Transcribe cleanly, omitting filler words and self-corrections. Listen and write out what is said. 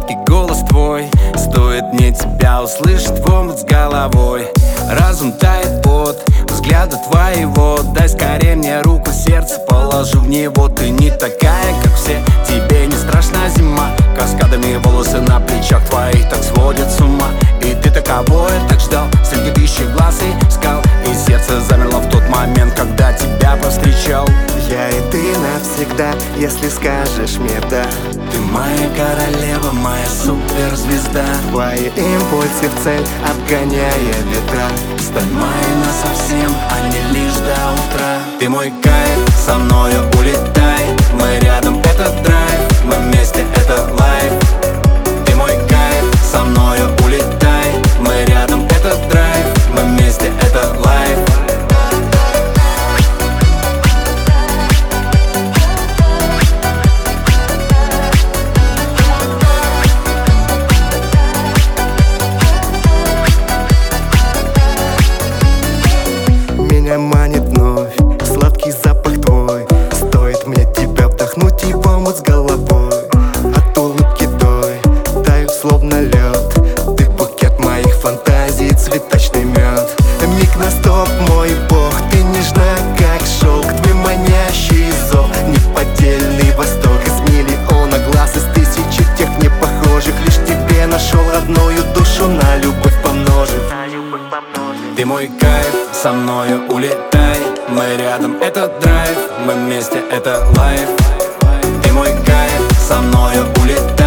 сладкий голос твой. Стоит мне тебя услышать в омут с головой. Разум тает от взгляда твоего. Дай скорее мне руку, сердце положу в него. Ты не такая, как все, тебе не страшна зима. Каскадами волосы на плечах твоих так сводят с ума. И ты таковое так ждал среди тысячи глаз и скал. И сердце замерло в тот момент, когда тебя повстречал. Я и ты навсегда, если скажешь мне да. Ты моя королева, моя суперзвезда. Твои импульсы в цель, обгоняя ветра. Стань моей насовсем, а не лишь до утра. Ты мой кайф, со мною улетай. Мы рядом, это драйв. Мы вместе, это лайф. Ты мой кайф, со мною улетай. Мы рядом, это драйв. Мы вместе, это лайф. Меня манит вновь сладкий запах твой. Стоит мне тебя вдохнуть и в омут с головой. От улыбки той таю словно лед. Ты букет моих фантазий, цветочный мед. Миг на стоп, мой бог, ты нежна, как шелк. Твой манящий зов, неподдельный восторг. Из миллиона глаз, из тысячи тех не похожих. Лишь тебе нашел родную душу, на любовь помножив. Ты мой кайф, со мною улетай. Мы рядом, это драйв. Мы вместе, это лайф. Ты мой кайф, со мною улетай.